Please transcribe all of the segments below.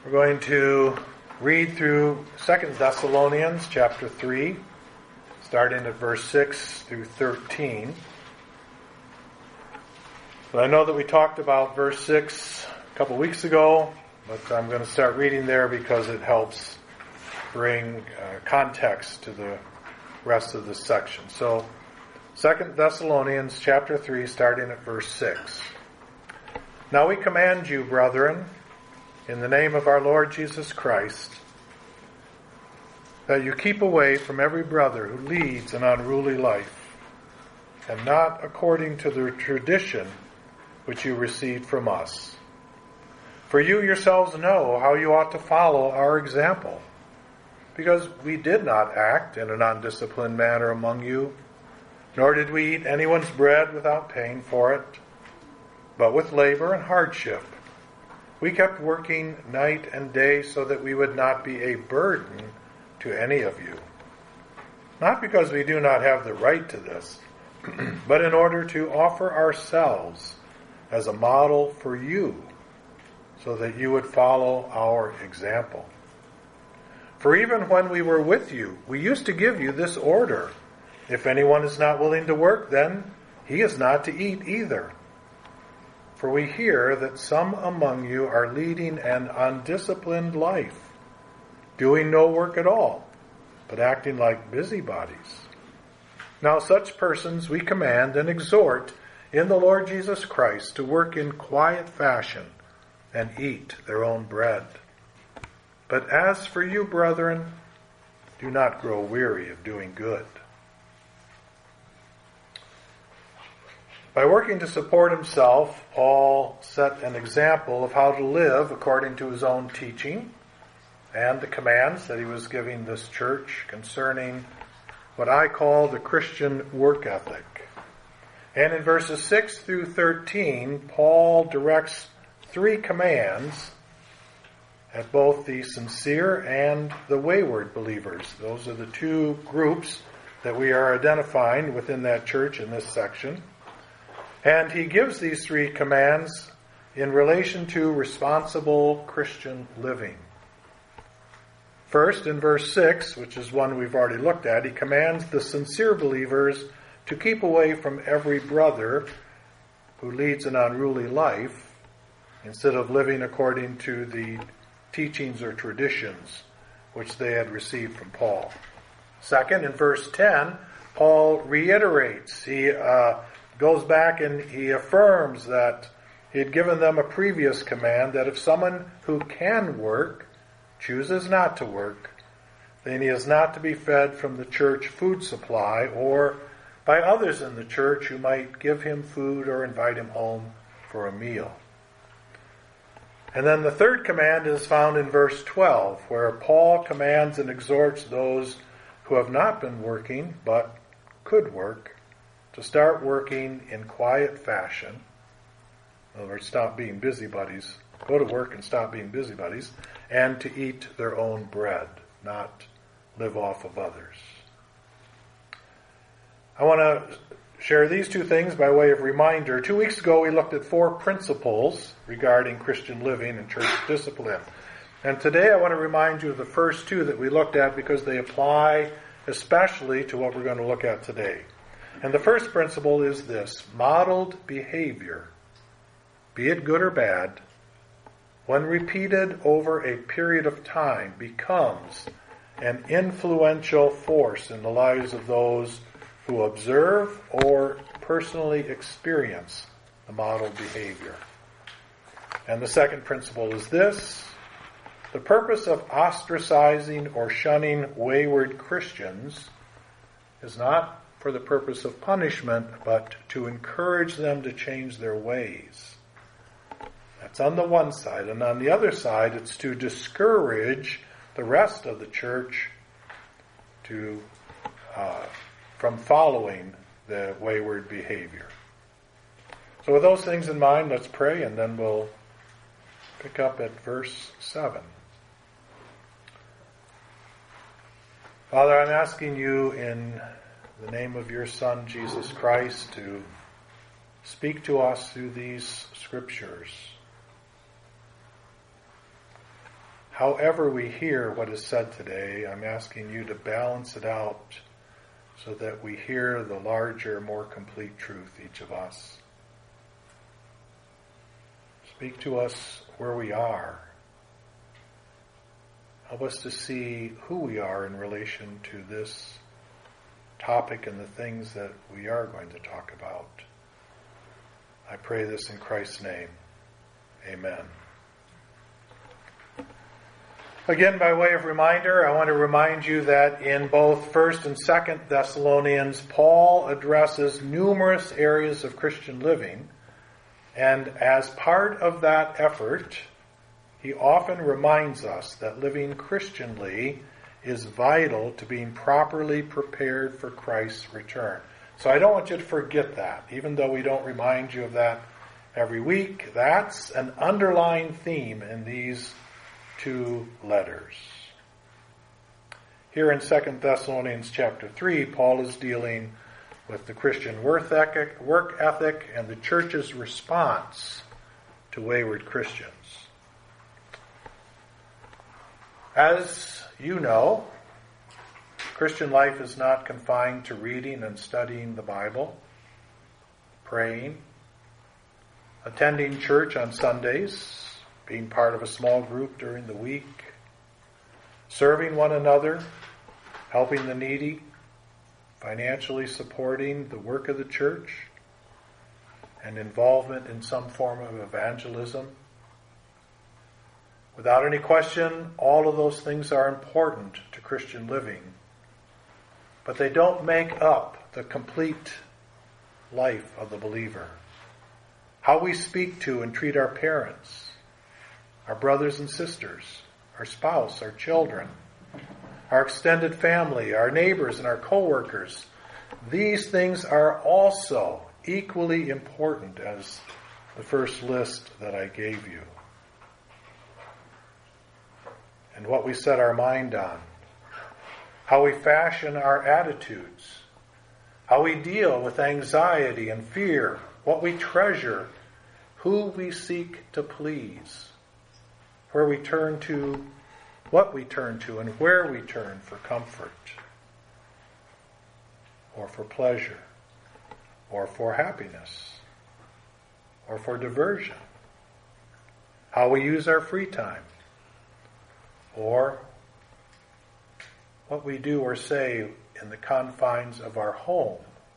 We're going to read through 2 Thessalonians chapter 3, starting at verse 6 through 13. So I know that we talked about verse 6 a couple weeks ago, but I'm going to start reading there because it helps bring context to the rest of this section. So 2 Thessalonians chapter 3, starting at verse 6. Now we command you, brethren, in the name of our Lord Jesus Christ, that you keep away from every brother who leads an unruly life, and not according to the tradition which you received from us. For you yourselves know how you ought to follow our example, because we did not act in an undisciplined manner among you, nor did we eat anyone's bread without paying for it, but with labor and hardship. We kept working night and day so that we would not be a burden to any of you. Not because we do not have the right to this, but in order to offer ourselves as a model for you, so that you would follow our example. For even when we were with you, we used to give you this order: if anyone is not willing to work, then he is not to eat either. For we hear that some among you are leading an undisciplined life, doing no work at all, but acting like busybodies. Now such persons we command and exhort in the Lord Jesus Christ to work in quiet fashion and eat their own bread. But as for you, brethren, do not grow weary of doing good. By working to support himself, Paul set an example of how to live according to his own teaching and the commands that he was giving this church concerning what I call the Christian work ethic. And in verses 6 through 13, Paul directs 3 commands at both the sincere and the wayward believers. Those are the 2 groups that we are identifying within that church in this section. And he gives these 3 commands in relation to responsible Christian living. First, in verse 6, which is one we've already looked at, he commands the sincere believers to keep away from every brother who leads an unruly life, instead of living according to the teachings or traditions which they had received from Paul. Second, in verse 10, Paul reiterates. He goes back and he affirms that he had given them a previous command that if someone who can work chooses not to work, then he is not to be fed from the church food supply or by others in the church who might give him food or invite him home for a meal. And then the third command is found in verse 12, where Paul commands and exhorts those who have not been working but could work to start working in quiet fashion. In other words, stop being busybodies. Go to work and stop being busybodies. And to eat their own bread, not live off of others. I want to share these 2 things by way of reminder. 2 weeks ago we looked at 4 principles regarding Christian living and church discipline. And today I want to remind you of the first 2 that we looked at because they apply especially to what we're going to look at today. And the first principle is this: modeled behavior, be it good or bad, when repeated over a period of time, becomes an influential force in the lives of those who observe or personally experience the modeled behavior. And the second principle is this: the purpose of ostracizing or shunning wayward Christians is not for the purpose of punishment, but to encourage them to change their ways. That's on the one side. And on the other side, it's to discourage the rest of the church from following the wayward behavior. So with those things in mind, let's pray, and then we'll pick up at verse 7. Father, I'm asking you in the name of your Son, Jesus Christ, to speak to us through these scriptures. however we hear what is said today, I'm asking you to balance it out so that we hear the larger, more complete truth, each of us. Speak to us where we are. Help us to see who we are in relation to this topic and the things that we are going to talk about. I pray this in Christ's name. Amen. Again, by way of reminder, I want to remind you that in both 1st and 2nd Thessalonians, Paul addresses numerous areas of Christian living, and as part of that effort, he often reminds us that living Christianly is vital to being properly prepared for Christ's return. So I don't want you to forget that, even though we don't remind you of that every week. That's an underlying theme in these two letters. Here in 2 Thessalonians chapter 3, Paul is dealing with the Christian work ethic and the church's response to wayward Christians. As you know, Christian life is not confined to reading and studying the Bible, praying, attending church on Sundays, being part of a small group during the week, serving one another, helping the needy, financially supporting the work of the church, and involvement in some form of evangelism. Without any question, all of those things are important to Christian living, but they don't make up the complete life of the believer. How we speak to and treat our parents, our brothers and sisters, our spouse, our children, our extended family, our neighbors and our co-workers. These things are also equally important as the first list that I gave you. And what we set our mind on, how we fashion our attitudes, how we deal with anxiety and fear, what we treasure, who we seek to please, where we turn to, what we turn to, and where we turn for comfort, or for pleasure, or for happiness, or for diversion, how we use our free time, or what we do or say in the confines of our home,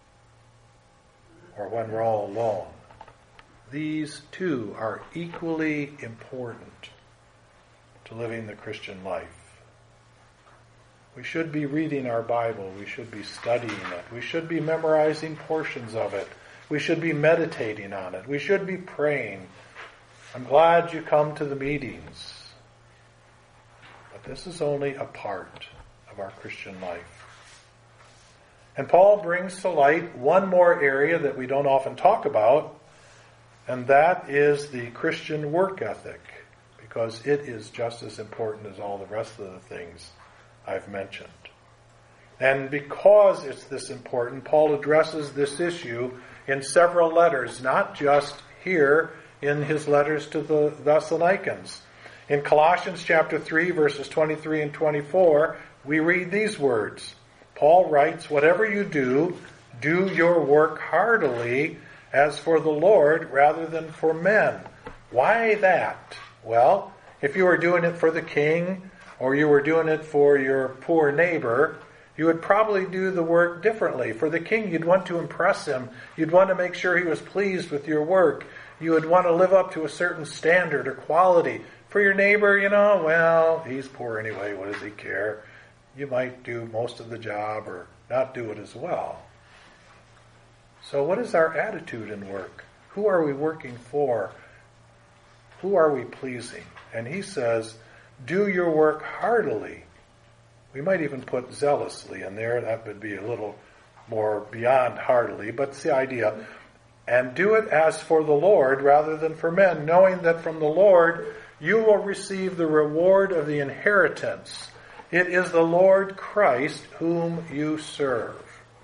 or when we're all alone. These too are equally important to living the Christian life. We should be reading our Bible. We should be studying it. We should be memorizing portions of it. We should be meditating on it. We should be praying. I'm glad you come to the meetings. But this is only a part of our Christian life. And Paul brings to light one more area that we don't often talk about, and that is the Christian work ethic, because it is just as important as all the rest of the things I've mentioned. And because it's this important, Paul addresses this issue in several letters, not just here in his letters to the Thessalonians. In Colossians chapter 3, verses 23 and 24, we read these words. Paul writes, "Whatever you do, do your work heartily, as for the Lord rather than for men." Why that? Well, if you were doing it for the king, or you were doing it for your poor neighbor, you would probably do the work differently. For the king, you'd want to impress him. You'd want to make sure he was pleased with your work. You would want to live up to a certain standard or quality. For your neighbor, well, he's poor anyway. What does he care? You might do most of the job or not do it as well. So what is our attitude in work? Who are we working for? Who are we pleasing? And he says, do your work heartily. We might even put zealously in there. That would be a little more beyond heartily, but it's the idea. And do it as for the Lord rather than for men, knowing that from the Lord you will receive the reward of the inheritance. It is the Lord Christ whom you serve.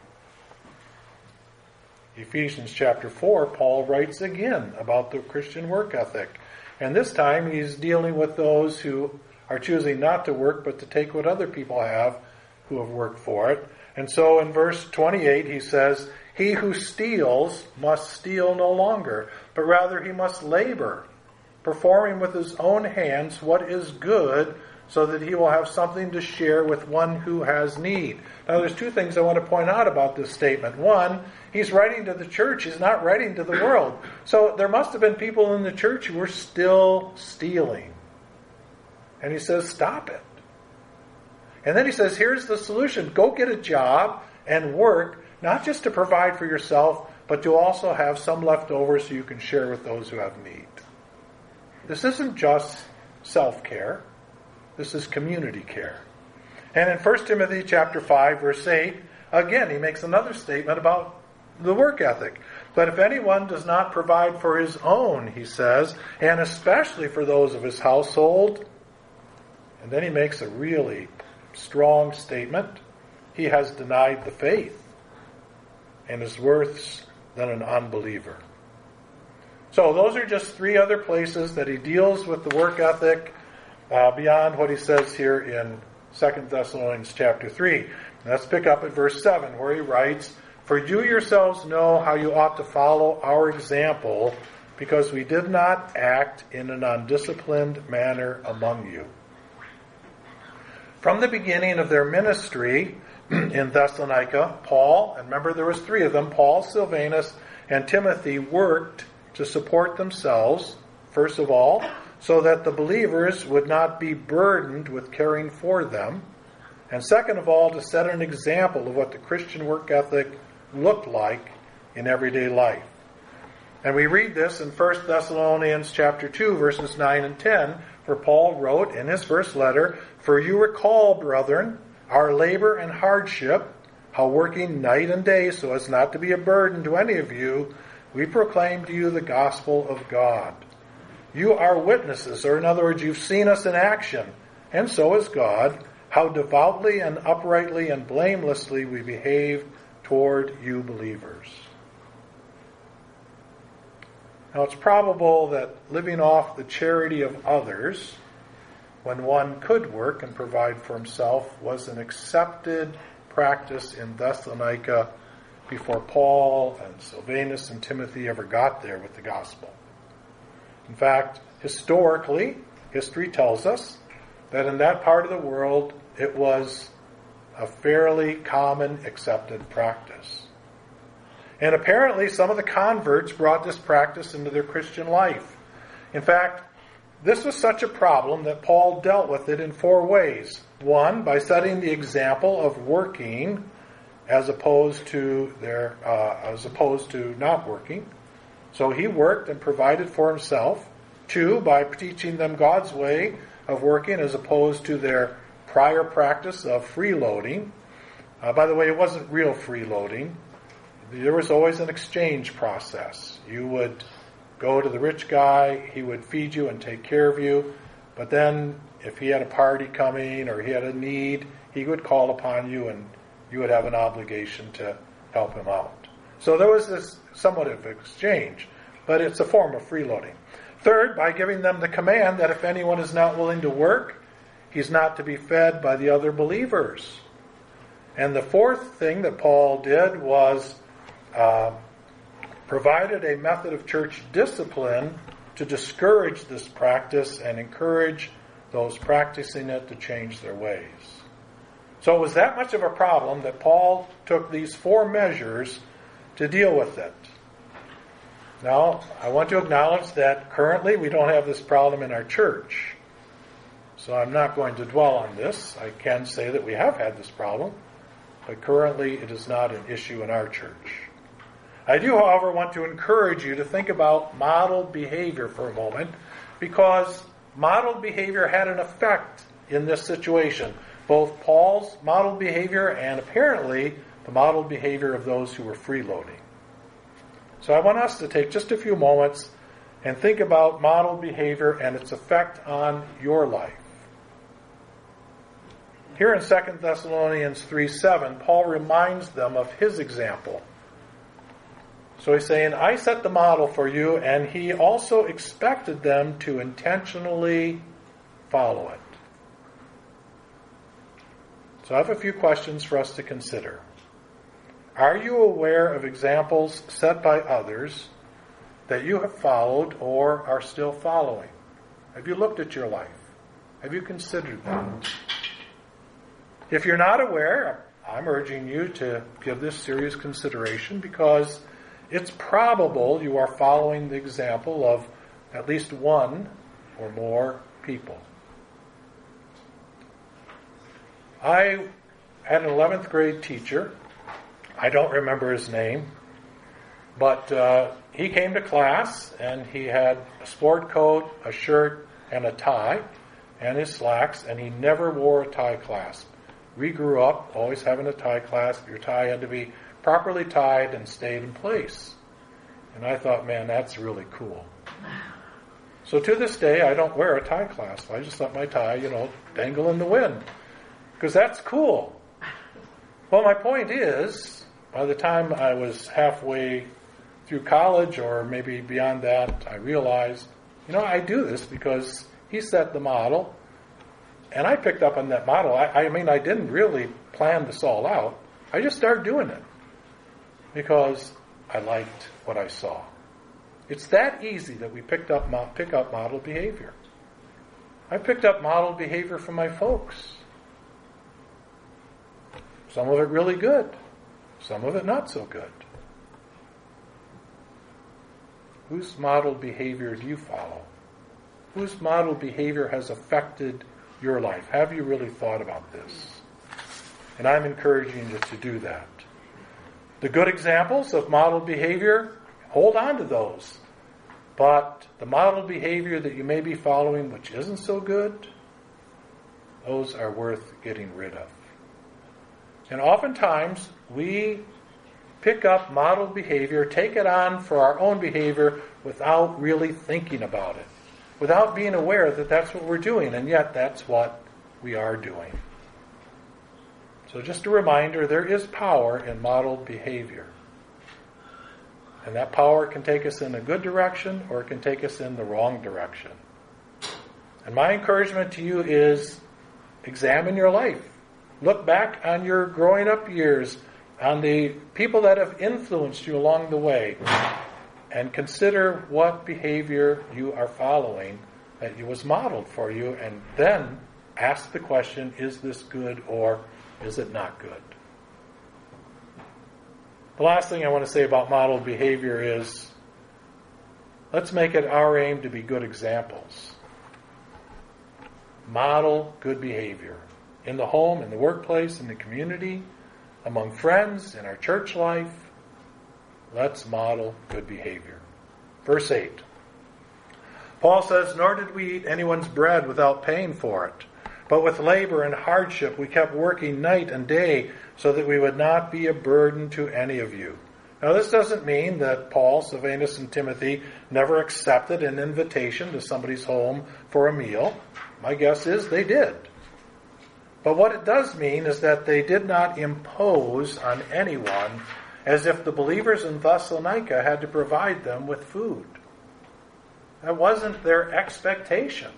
Ephesians chapter 4, Paul writes again about the Christian work ethic. And this time he's dealing with those who are choosing not to work, but to take what other people have who have worked for it. And so in verse 28 he says, "He who steals must steal no longer, but rather he must labor, performing with his own hands what is good, so that he will have something to share with one who has need." Now there's two things I want to point out about this statement. One, he's writing to the church, he's not writing to the world. So there must have been people in the church who were still stealing. And he says, stop it. And then he says, here's the solution. Go get a job and work, not just to provide for yourself, but to also have some left over so you can share with those who have need. This isn't just self-care. This is community care. And in 1 Timothy chapter 5, verse 8, again, he makes another statement about the work ethic. "But if anyone does not provide for his own," he says, "and especially for those of his household," and then he makes a really strong statement, "he has denied the faith and is worse than an unbeliever." So those are just three other places that he deals with the work ethic beyond what he says here in 2 Thessalonians chapter 3. Let's pick up at verse 7 where he writes, "For you yourselves know how you ought to follow our example, because we did not act in an undisciplined manner among you." From the beginning of their ministry in Thessalonica, Paul, and remember there was three of them, Paul, Silvanus, and Timothy, worked to support themselves, first of all, so that the believers would not be burdened with caring for them, and second of all, to set an example of what the Christian work ethic looked like in everyday life. And we read this in 1 Thessalonians chapter 2, verses 9 and 10, where Paul wrote in his first letter, "For you recall, brethren, our labor and hardship, how working night and day so as not to be a burden to any of you, we proclaim to you the gospel of God. You are witnesses," or in other words, you've seen us in action, and so is God, "how devoutly and uprightly and blamelessly we behave toward you believers." Now it's probable that living off the charity of others, when one could work and provide for himself, was an accepted practice in Thessalonica before Paul and Silvanus and Timothy ever got there with the gospel. In fact, historically, history tells us that in that part of the world, it was a fairly common accepted practice. And apparently some of the converts brought this practice into their Christian life. In fact, this was such a problem that Paul dealt with it in four ways. One, by setting the example of working as opposed to not working. So he worked and provided for himself. Two, by teaching them God's way of working as opposed to their prior practice of freeloading. By the way, it wasn't real freeloading. There was always an exchange process. You would go to the rich guy, he would feed you and take care of you, but then if he had a party coming or he had a need, he would call upon you and you would have an obligation to help him out. So there was this somewhat of exchange, but it's a form of freeloading. Third, by giving them the command that if anyone is not willing to work, he's not to be fed by the other believers. And the fourth thing that Paul did was provided a method of church discipline to discourage this practice and encourage those practicing it to change their ways. So it was that much of a problem that Paul took these four measures to deal with it. Now, I want to acknowledge that currently we don't have this problem in our church. So I'm not going to dwell on this. I can say that we have had this problem, but currently it is not an issue in our church. I do, however, want to encourage you to think about modeled behavior for a moment, because modeled behavior had an effect in this situation. Both Paul's modeled behavior and apparently the modeled behavior of those who were freeloading. So I want us to take just a few moments and think about modeled behavior and its effect on your life. Here in 2 Thessalonians 3:7, Paul reminds them of his example. So he's saying, I set the model for you, and he also expected them to intentionally follow it. So I have a few questions for us to consider. Are you aware of examples set by others that you have followed or are still following? Have you looked at your life? Have you considered that? If you're not aware, I'm urging you to give this serious consideration because it's probable you are following the example of at least one or more people. I had an 11th grade teacher. I don't remember his name, but he came to class and he had a sport coat, a shirt, and a tie, and his slacks, and he never wore a tie clasp. We grew up always having a tie clasp. Your tie had to be properly tied and stayed in place. And I thought, man, that's really cool. So to this day, I don't wear a tie clasp. I just let my tie, dangle in the wind. Because that's cool. Well, my point is, by the time I was halfway through college, or maybe beyond that, I realized, I do this because he set the model, and I picked up on that model. I didn't really plan this all out. I just started doing it because I liked what I saw. It's that easy that we pick up model behavior. I picked up model behavior from my folks. Some of it really good. Some of it not so good. Whose model behavior do you follow? Whose model behavior has affected your life? Have you really thought about this? And I'm encouraging you to do that. The good examples of model behavior, hold on to those. But the model behavior that you may be following, which isn't so good, those are worth getting rid of. And oftentimes, we pick up model behavior, take it on for our own behavior without really thinking about it, without being aware that that's what we're doing, and yet that's what we are doing. So just a reminder, there is power in modeled behavior. And that power can take us in a good direction or it can take us in the wrong direction. And my encouragement to you is examine your life. Look back on your growing up years, on the people that have influenced you along the way, and consider what behavior you are following that was modeled for you, and then ask the question, is this good or is it not good? The last thing I want to say about modeled behavior is, let's make it our aim to be good examples. Model good behavior. In the home, in the workplace, in the community, among friends, in our church life, let's model good behavior. Verse 8. Paul says, "Nor did we eat anyone's bread without paying for it, but with labor and hardship we kept working night and day so that we would not be a burden to any of you." Now this doesn't mean that Paul, Silvanus, and Timothy never accepted an invitation to somebody's home for a meal. My guess is they did. But what it does mean is that they did not impose on anyone as if the believers in Thessalonica had to provide them with food. That wasn't their expectation.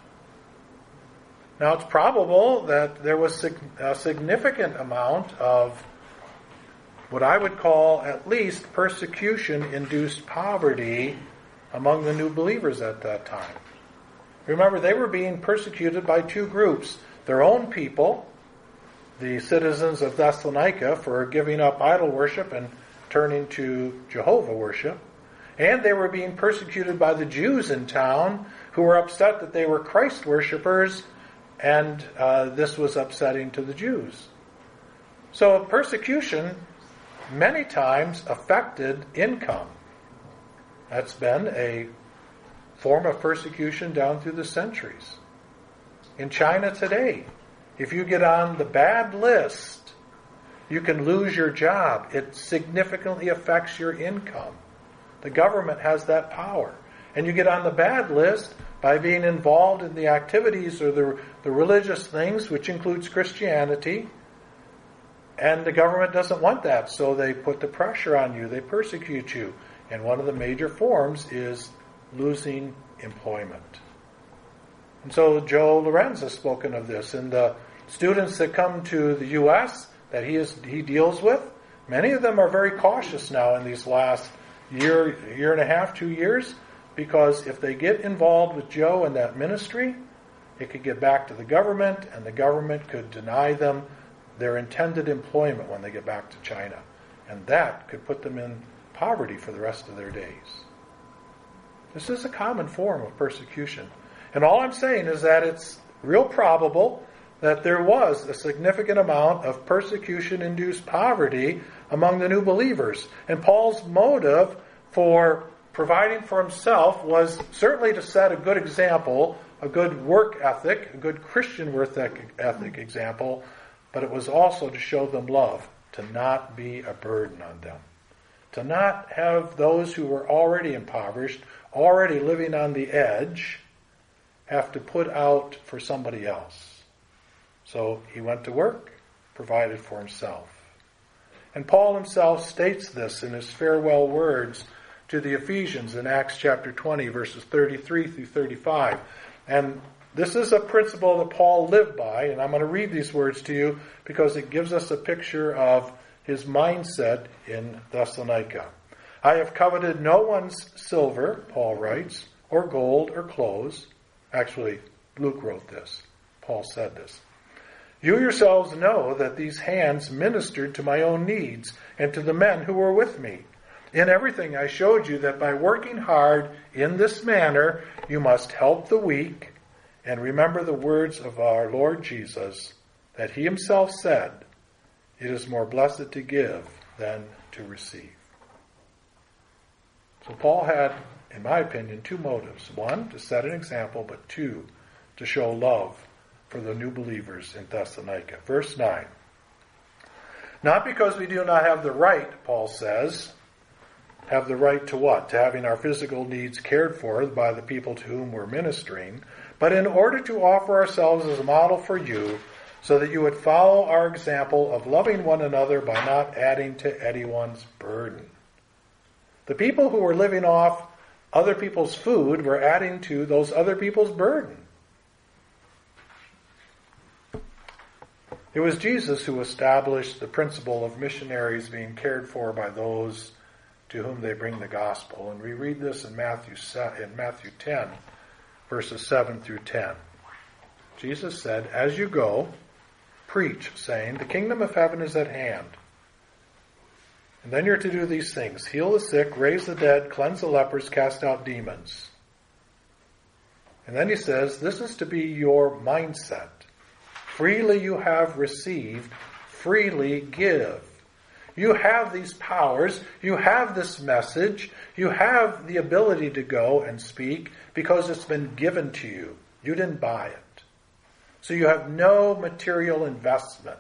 Now it's probable that there was a significant amount of what I would call at least persecution-induced poverty among the new believers at that time. Remember, they were being persecuted by two groups. Their own people, the citizens of Thessalonica, for giving up idol worship and turning to Jehovah worship. And they were being persecuted by the Jews in town who were upset that they were Christ worshipers, and this was upsetting to the Jews. So persecution many times affected income. That's been a form of persecution down through the centuries. In China today, if you get on the bad list, you can lose your job. It significantly affects your income. The government has that power. And you get on the bad list by being involved in the activities or the religious things, which includes Christianity. And the government doesn't want that, so they put the pressure on you. They persecute you. And one of the major forms is losing employment. And so Joe Lorenz has spoken of this in the students that come to the U.S. that he deals with, many of them are very cautious now in these last year and a half, 2 years, because if they get involved with Joe and that ministry, it could get back to the government, and the government could deny them their intended employment when they get back to China. And that could put them in poverty for the rest of their days. This is a common form of persecution. And all I'm saying is that it's real probable that there was a significant amount of persecution-induced poverty among the new believers. And Paul's motive for providing for himself was certainly to set a good example, a good work ethic, a good Christian work ethic example, but it was also to show them love, to not be a burden on them, to not have those who were already impoverished, already living on the edge, have to put out for somebody else. So he went to work, provided for himself. And Paul himself states this in his farewell words to the Ephesians in Acts chapter 20, verses 33 through 35. And this is a principle that Paul lived by, and I'm going to read these words to you because it gives us a picture of his mindset in Thessalonica. I have coveted no one's silver, Paul writes, or gold or clothes. Actually, Luke wrote this. Paul said this. You yourselves know that these hands ministered to my own needs and to the men who were with me. In everything I showed you that by working hard in this manner, you must help the weak and remember the words of our Lord Jesus, that he himself said, it is more blessed to give than to receive. So Paul had, in my opinion, two motives. One, to set an example, but two, to show love for the new believers in Thessalonica. Verse 9. Not because we do not have the right, Paul says, have the right to what? To having our physical needs cared for by the people to whom we're ministering, but in order to offer ourselves as a model for you, so that you would follow our example of loving one another by not adding to anyone's burden. The people who were living off other people's food were adding to those other people's burden. It was Jesus who established the principle of missionaries being cared for by those to whom they bring the gospel. And we read this in Matthew 10, verses 7 through 10. Jesus said, as you go, preach, saying, the kingdom of heaven is at hand. And then you're to do these things. Heal the sick, raise the dead, cleanse the lepers, cast out demons. And then he says, this is to be your mindset. Freely you have received, freely give. You have these powers, you have this message, you have the ability to go and speak because it's been given to you. You didn't buy it. So you have no material investment.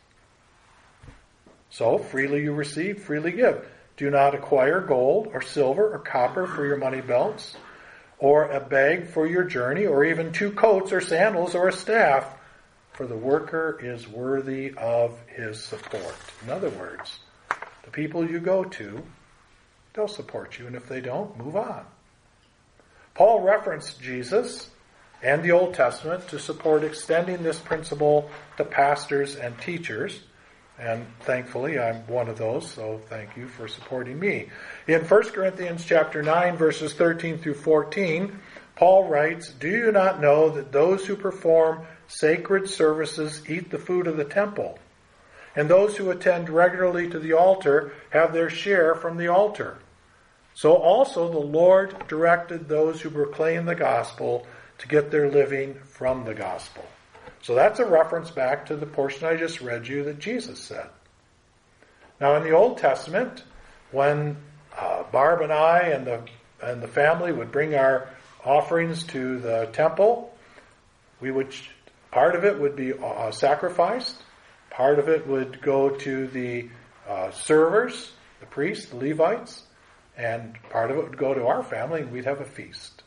So freely you receive, freely give. Do not acquire gold or silver or copper for your money belts, or a bag for your journey, or even 2 coats or sandals or a staff, for the worker is worthy of his support. In other words, the people you go to, they'll support you, and if they don't, move on. Paul referenced Jesus and the Old Testament to support extending this principle to pastors and teachers. And thankfully, I'm one of those, so thank you for supporting me. In 1 Corinthians chapter 9, verses 13 through 14, Paul writes, do you not know that those who perform sacred services eat the food of the temple, and those who attend regularly to the altar have their share from the altar? So also the Lord directed those who proclaim the gospel to get their living from the gospel. So that's a reference back to the portion I just read you that Jesus said. Now in the Old Testament, when Barb and I and the family would bring our offerings to the temple, part of it would be sacrificed, part of it would go to the servers, the priests, the Levites, and part of it would go to our family, and we'd have a feast.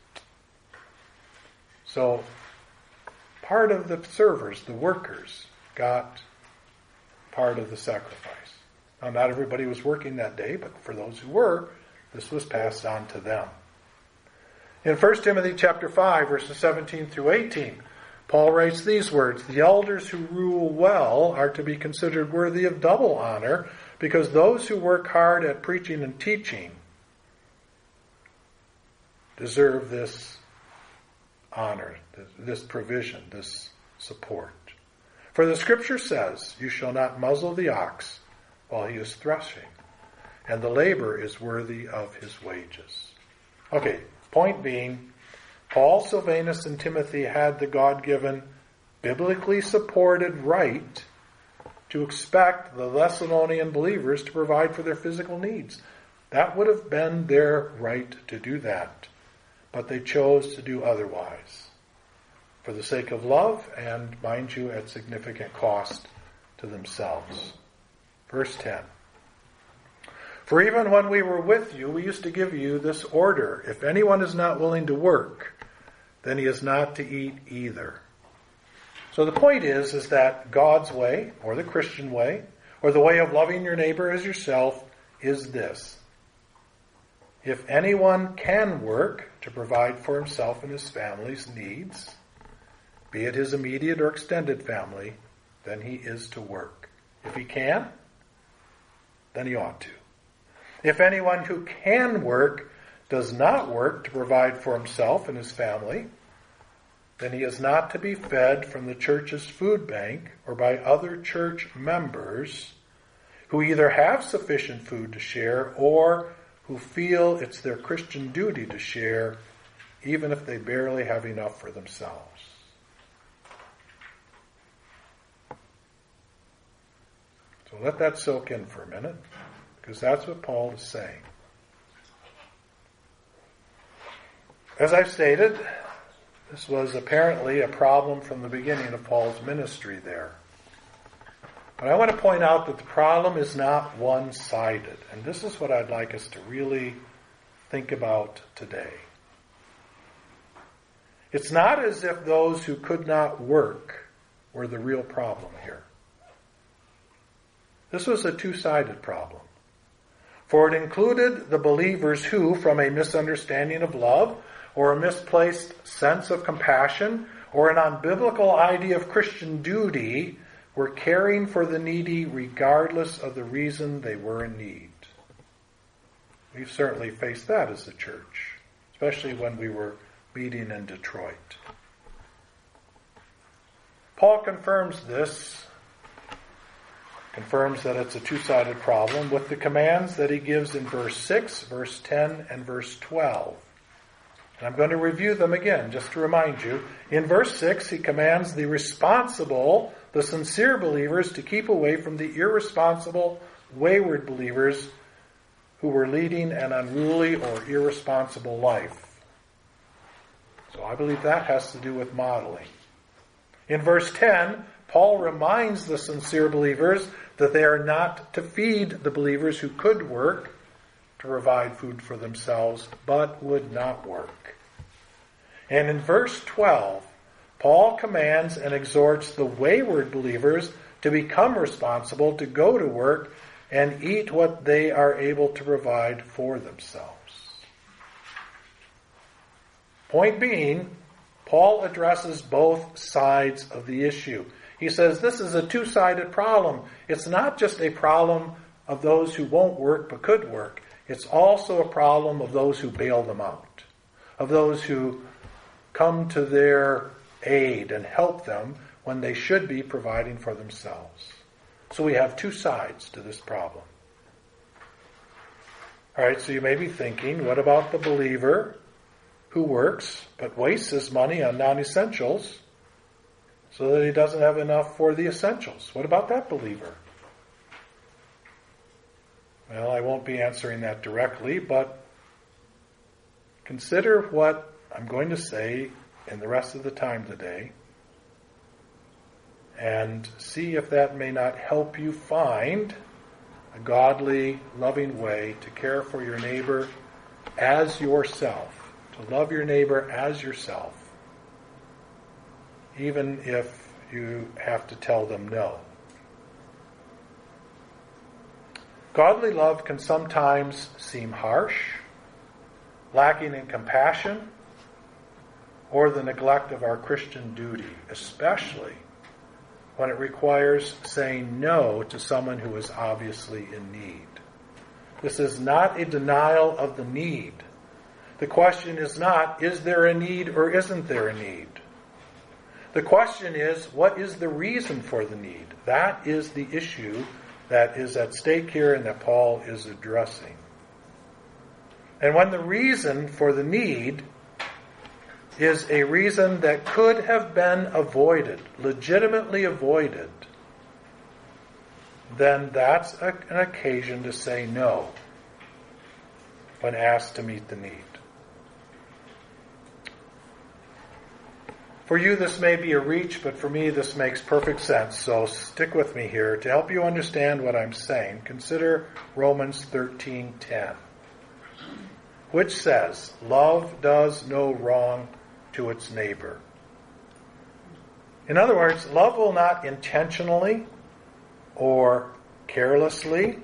So part of the servers, the workers, got part of the sacrifice. Now, not everybody was working that day, but for those who were, this was passed on to them. In 1 Timothy chapter 5, verses 17 through 18, Paul writes these words, "The elders who rule well are to be considered worthy of double honor, because those who work hard at preaching and teaching deserve this honor, this provision, this support. For the Scripture says, 'You shall not muzzle the ox while he is threshing, and the labor is worthy of his wages.'" Okay, point being, Paul, Silvanus, and Timothy had the God-given, biblically supported right to expect the Thessalonian believers to provide for their physical needs. That would have been their right to do that. But they chose to do otherwise, for the sake of love and, mind you, at significant cost to themselves. Verse 10. "For even when we were with you, we used to give you this order: if anyone is not willing to work, then he is not to eat either." So the point is that God's way, or the Christian way, or the way of loving your neighbor as yourself, is this: if anyone can work to provide for himself and his family's needs, be it his immediate or extended family, then he is to work. If he can, then he ought to. If anyone who can work does not work to provide for himself and his family, then he is not to be fed from the church's food bank or by other church members who either have sufficient food to share or who feel it's their Christian duty to share, even if they barely have enough for themselves. So let that soak in for a minute, because that's what Paul is saying. As I've stated, this was apparently a problem from the beginning of Paul's ministry there. But I want to point out that the problem is not one-sided. And this is what I'd like us to really think about today. It's not as if those who could not work were the real problem here. This was a two-sided problem. For it included the believers who, from a misunderstanding of love, or a misplaced sense of compassion, or an unbiblical idea of Christian duty, were caring for the needy regardless of the reason they were in need. We've certainly faced that as a church, especially when we were meeting in Detroit. Paul confirms this, confirms that it's a two-sided problem with the commands that he gives in verse 6, verse 10, and verse 12. And I'm going to review them again, just to remind you. In verse 6, he commands the responsible, the sincere believers, to keep away from the irresponsible, wayward believers who were leading an unruly or irresponsible life. So I believe that has to do with modeling. In verse 10, Paul reminds the sincere believers that they are not to feed the believers who could work to provide food for themselves, but would not work. And in verse 12, Paul commands and exhorts the wayward believers to become responsible, to go to work and eat what they are able to provide for themselves. Point being, Paul addresses both sides of the issue. He says this is a two-sided problem. It's not just a problem of those who won't work but could work. It's also a problem of those who bail them out, of those who come to their aid and help them when they should be providing for themselves. So we have two sides to this problem. All right, so you may be thinking, what about the believer who works but wastes his money on non-essentials so that he doesn't have enough for the essentials? What about that believer? Well, I won't be answering that directly, but consider what I'm going to say in the rest of the time today and see if that may not help you find a godly, loving way to care for your neighbor as yourself, to love your neighbor as yourself, even if you have to tell them no. Godly love can sometimes seem harsh, lacking in compassion, or the neglect of our Christian duty, especially when it requires saying no to someone who is obviously in need. This is not a denial of the need. The question is not, is there a need or isn't there a need? The question is, what is the reason for the need? That is the issue that is at stake here and that Paul is addressing. And when the reason for the need is a reason that could have been avoided, legitimately avoided, then that's an occasion to say no when asked to meet the need. For you, this may be a reach, but for me, this makes perfect sense. So stick with me here. To help you understand what I'm saying, consider Romans 13:10, which says, "Love does no wrong to its neighbor." In other words, love will not intentionally or carelessly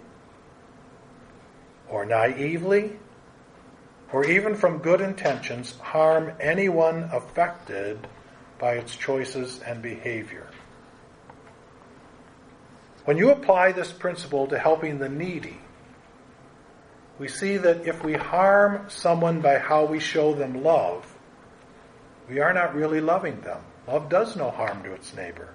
or naively or even from good intentions harm anyone affected by its choices and behavior. When you apply this principle to helping the needy, we see that if we harm someone by how we show them love, we are not really loving them. Love does no harm to its neighbor.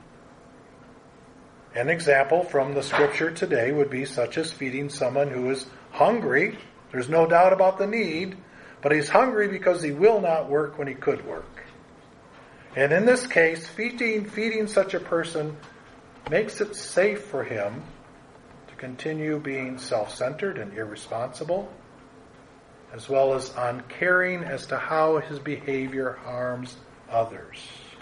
An example from the scripture today would be such as feeding someone who is hungry. There's no doubt about the need, but he's hungry because he will not work when he could work. And in this case, feeding such a person makes it safe for him to continue being self-centered and irresponsible, as well as uncaring as to how his behavior harms others.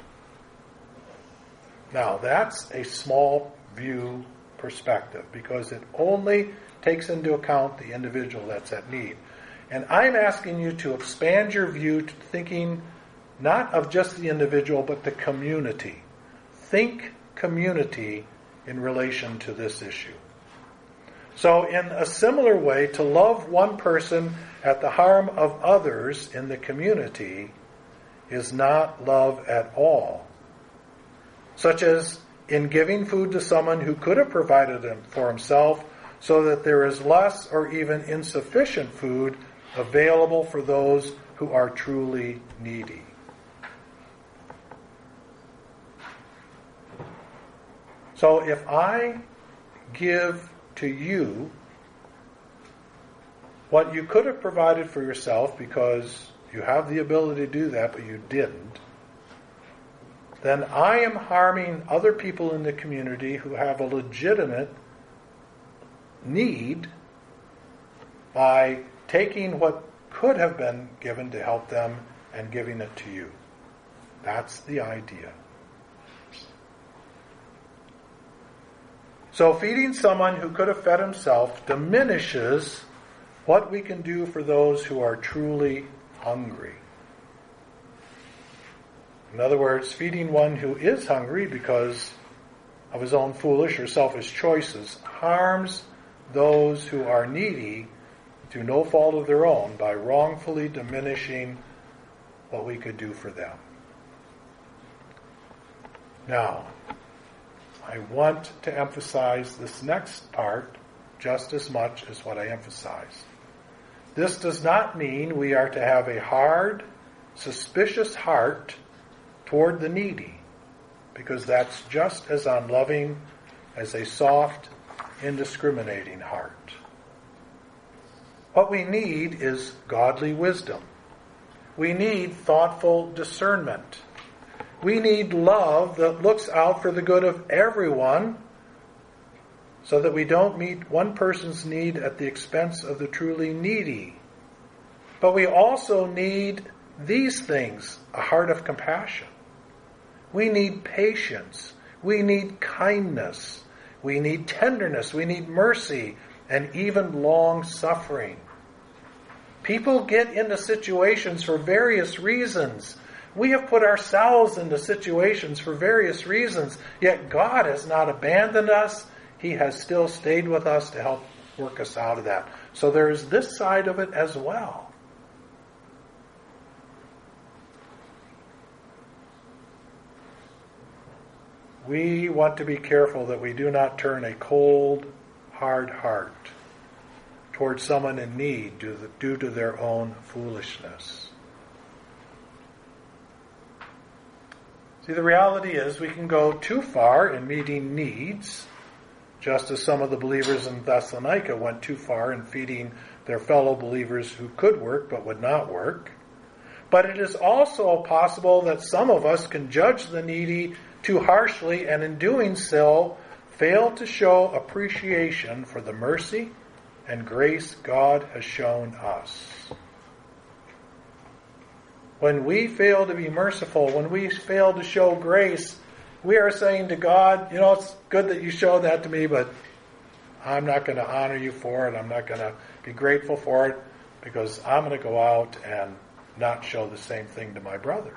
Now, that's a small view perspective because it only takes into account the individual that's at need. And I'm asking you to expand your view to thinking not of just the individual, but the community. Think community in relation to this issue. So in a similar way, to love one person at the harm of others in the community is not love at all. Such as in giving food to someone who could have provided it for himself so that there is less or even insufficient food available for those who are truly needy. So if I give to you what you could have provided for yourself because you have the ability to do that, but you didn't, then I am harming other people in the community who have a legitimate need by taking what could have been given to help them and giving it to you. That's the idea. So feeding someone who could have fed himself diminishes what we can do for those who are truly hungry. In other words, feeding one who is hungry because of his own foolish or selfish choices harms those who are needy through no fault of their own by wrongfully diminishing what we could do for them. Now, I want to emphasize this next part just as much as what I emphasized. This does not mean we are to have a hard, suspicious heart toward the needy, because that's just as unloving as a soft, indiscriminating heart. What we need is godly wisdom. We need thoughtful discernment. We need love that looks out for the good of everyone so that we don't meet one person's need at the expense of the truly needy. But we also need these things, a heart of compassion. We need patience. We need kindness. We need tenderness. We need mercy and even long suffering. People get into situations for various reasons. We have put ourselves into situations for various reasons, yet God has not abandoned us. He has still stayed with us to help work us out of that. So there is this side of it as well. we want to be careful that we do not turn a cold, hard heart towards someone in need due to their own foolishness. See, the reality is we can go too far in meeting needs, just as some of the believers in Thessalonica went too far in feeding their fellow believers who could work but would not work. But it is also possible that some of us can judge the needy too harshly, and in doing so, fail to show appreciation for the mercy and grace God has shown us. When we fail to be merciful, when we fail to show grace, we are saying to God, it's good that you showed that to me, but I'm not going to honor you for it. I'm not going to be grateful for it because I'm going to go out and not show the same thing to my brother.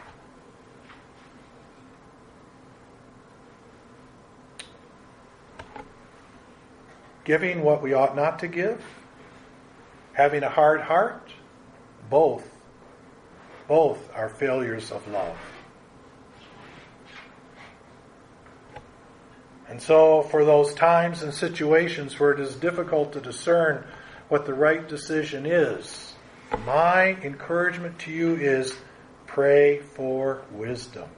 Giving what we ought not to give, having a hard heart, both are failures of love. And so for those times and situations where it is difficult to discern what the right decision is, my encouragement to you is pray for wisdom.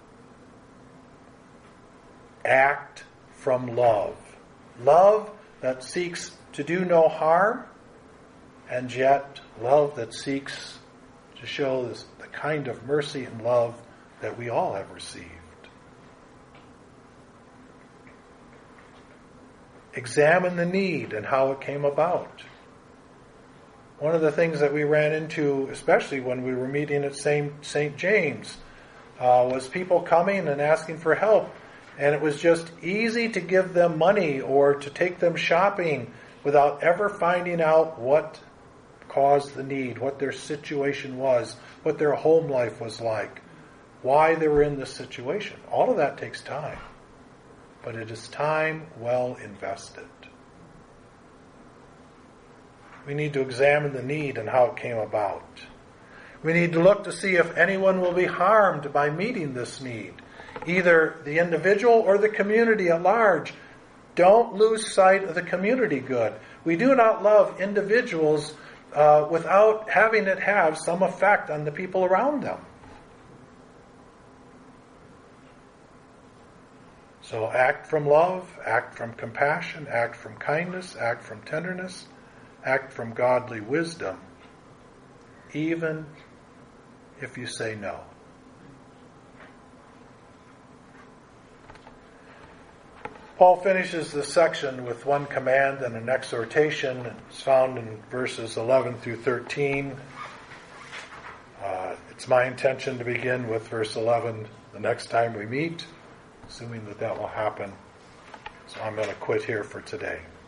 Act from love. Love that seeks to do no harm, and yet love that seeks to show the kind of mercy and love that we all have received. Examine the need and how it came about. One of the things that we ran into, especially when we were meeting at St. James, was people coming and asking for help. And it was just easy to give them money or to take them shopping without ever finding out what caused the need, what their situation was, what their home life was like, why they were in this situation. All of that takes time. But it is time well invested. We need to examine the need and how it came about. We need to look to see if anyone will be harmed by meeting this need, either the individual or the community at large. Don't lose sight of the community good. We do not love individuals without having it have some effect on the people around them. So act from love, act from compassion, act from kindness, act from tenderness, act from godly wisdom, even if you say no. Paul finishes this section with one command and an exhortation. It's found in verses 11 through 13. It's my intention to begin with verse 11 the next time we meet, assuming that will happen. So I'm going to quit here for today.